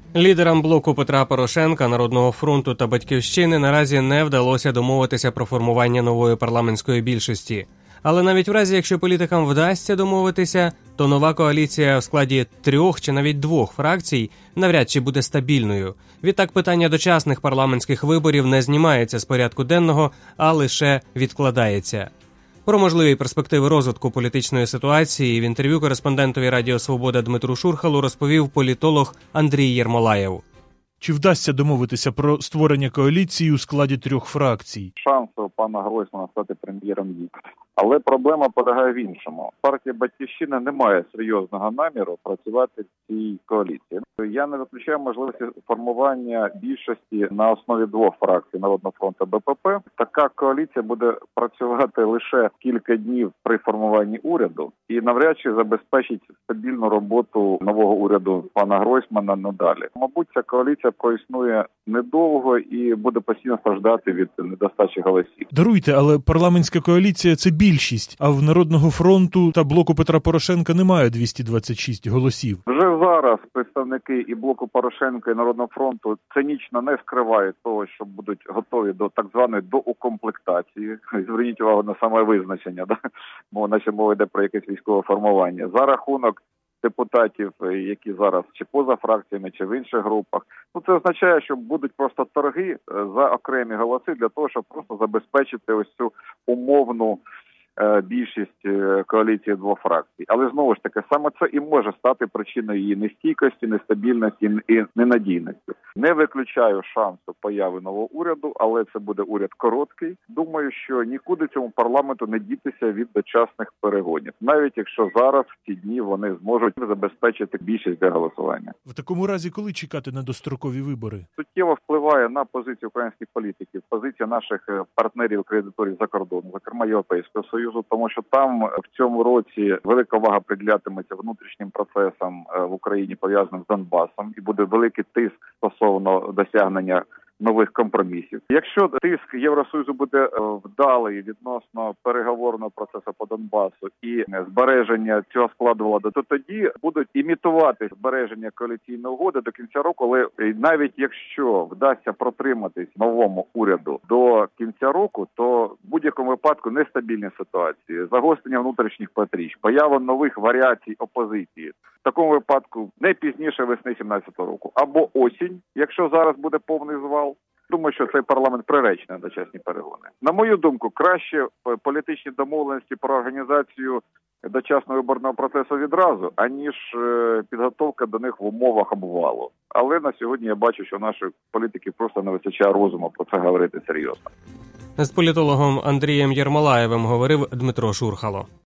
Лідерам блоку Петра Порошенка, Народного фронту та Батьківщини наразі не вдалося домовитися про формування нової парламентської більшості. Але навіть в разі, якщо політикам вдасться домовитися, то нова коаліція в складі 3 чи навіть 2 фракцій навряд чи буде стабільною. Відтак питання дочасних парламентських виборів не знімається з порядку денного, а лише відкладається. Про можливі перспективи розвитку політичної ситуації в інтерв'ю кореспондентові Радіо Свобода Дмитру Шурхалу розповів політолог Андрій Єрмолаєв. Чи вдасться домовитися про створення коаліції у складі 3 фракцій? Шанси у пана Гройсмана стати прем'єром є. Але проблема полягає в іншому. Партія «Батьківщина» не має серйозного наміру працювати в цій коаліції. Я не виключаю можливості формування більшості на основі 2 фракцій – Народного фронту, БПП. Така коаліція буде працювати лише кілька днів при формуванні уряду і навряд чи забезпечить стабільну роботу нового уряду пана Гройсмана надалі. Мабуть, ця коаліція проіснує недовго і буде постійно страждати від недостачі голосів. Даруйте, але парламентська коаліція – це більшість, а в Народного фронту та блоку Петра Порошенка немає 226 голосів. Вже зараз представники і блоку Порошенка, і Народного фронту цинічно не скривають того, що будуть готові до так званої доукомплектації. Зверніть увагу на саме визначення, бо наче мова йде про якесь військове формування. За рахунок депутатів, які зараз чи поза фракціями, чи в інших групах. Це означає, що будуть просто торги за окремі голоси для того, щоб просто забезпечити ось цю умовну більшість коаліції 2 фракцій. Але знову ж таки, саме це і може стати причиною її нестійкості, нестабільності і ненадійності. Не виключаю шансу появи нового уряду, але це буде уряд короткий. Думаю, що нікуди цьому парламенту не дітися від дочасних перегонів, навіть якщо зараз в ці дні вони зможуть забезпечити більшість для голосування. В такому разі, коли чекати на дострокові вибори? Суттєво впливає на позицію українських політиків, позиція наших партнерів-кредиторів за кордоном, зокрема Європейського Союзу, тому що там в цьому році велика увага приділятиметься внутрішнім процесам в Україні, пов'язаним з Донбасом, і буде великий тиск стосовно досягнення нових компромісів. Якщо тиск Євросоюзу буде вдалий відносно переговорного процесу по Донбасу і збереження цього складу влади, то тоді будуть імітувати збереження коаліційної угоди до кінця року, але навіть якщо вдасться протриматись новому уряду до кінця року, то в будь-якому випадку нестабільні ситуації, загострення внутрішніх протиріч, поява нових варіацій опозиції. В такому випадку не пізніше весни 2017 року або осінь, якщо зараз буде повний звал. Думаю, що цей парламент приречений на дочасні перегони. На мою думку, краще політичні домовленості про організацію дочасного виборного процесу відразу, аніж підготовка до них в умовах обвалу. Але на сьогодні я бачу, що наші політики просто не вистачає розуму про це говорити серйозно. З політологом Андрієм Єрмолаєвим говорив Дмитро Шурхало.